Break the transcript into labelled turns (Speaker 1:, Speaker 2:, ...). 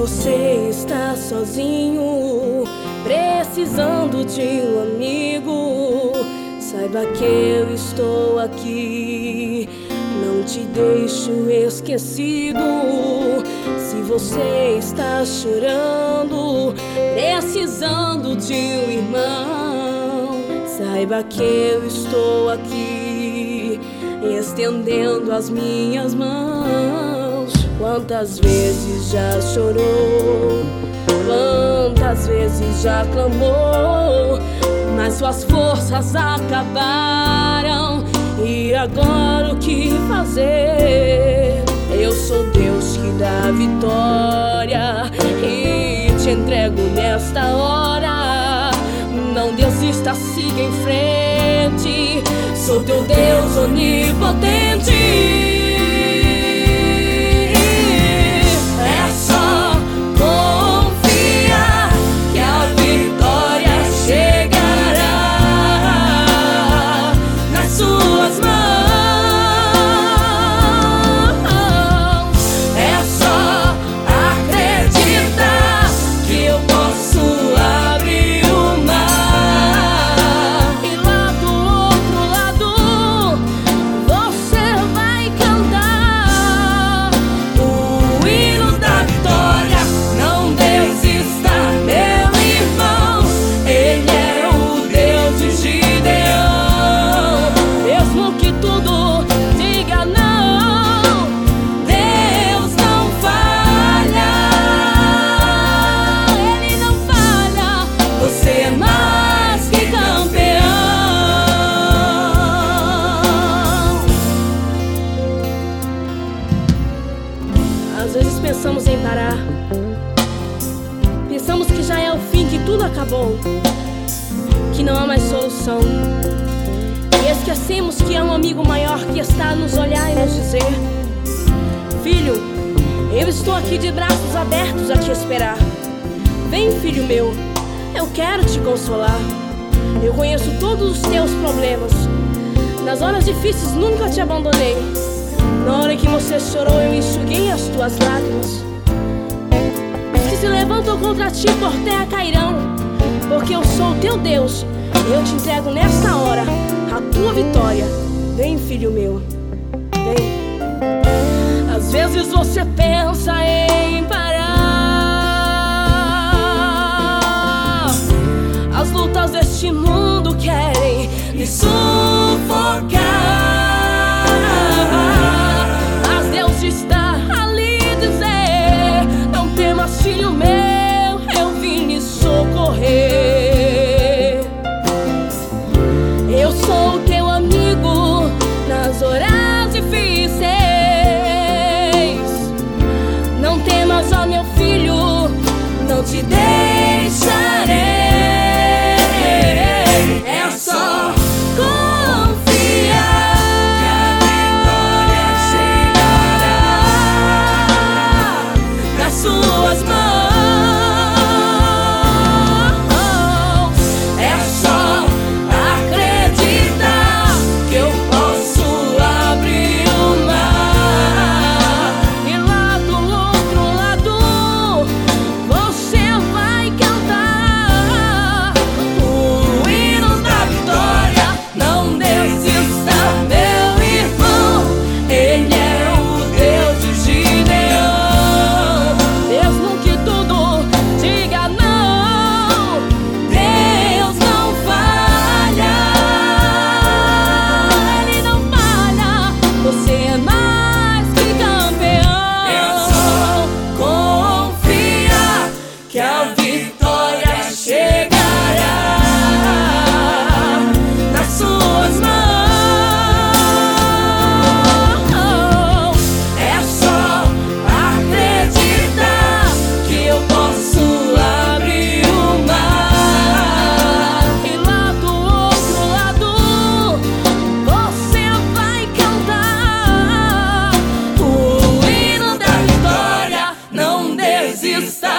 Speaker 1: você está sozinho, precisando de um amigo, saiba que eu estou aqui, não te deixo esquecido. Se você está chorando, precisando de um irmão, saiba que eu estou aqui, estendendo as minhas mãos. Quantas vezes já chorou, quantas vezes já clamou, mas suas forças acabaram. E agora o que fazer? Eu sou Deus que dá vitória e te entrego nesta hora. Não desista, siga em frente. Sou teu Deus onipotente.
Speaker 2: Às vezes pensamos em parar, pensamos que já é o fim, que tudo acabou, que não há mais solução. E esquecemos que há um amigo maior que está a nos olhar e nos dizer: filho, eu estou aqui de braços abertos a te esperar. Vem, filho meu, eu quero te consolar. Eu conheço todos os teus problemas, nas horas difíceis nunca te abandonei. Na hora que você chorou, eu enxuguei as tuas lágrimas. Os que se levantam contra ti por terra cairão, porque eu sou o teu Deus. Eu te entrego nesta hora a tua vitória. Vem, filho meu, vem. Às vezes você pensa em parar, as lutas deste mundo querem me sufocar. Filho meu, eu vim lhe socorrer. Eu sou teu amigo nas horas difíceis. Não temas, ó meu filho, não te deixarei. É só suas mãos. É só acreditar que eu posso abrir o mar, e lá do outro lado você vai cantar o hino da vitória. Não desista, meu irmão, ele é o Deus de Gideão. Que a vitória chegará nas suas mãos. É só acreditar que eu posso abrir o mar, e lá do outro lado você vai cantar o hino da vitória. Não desista.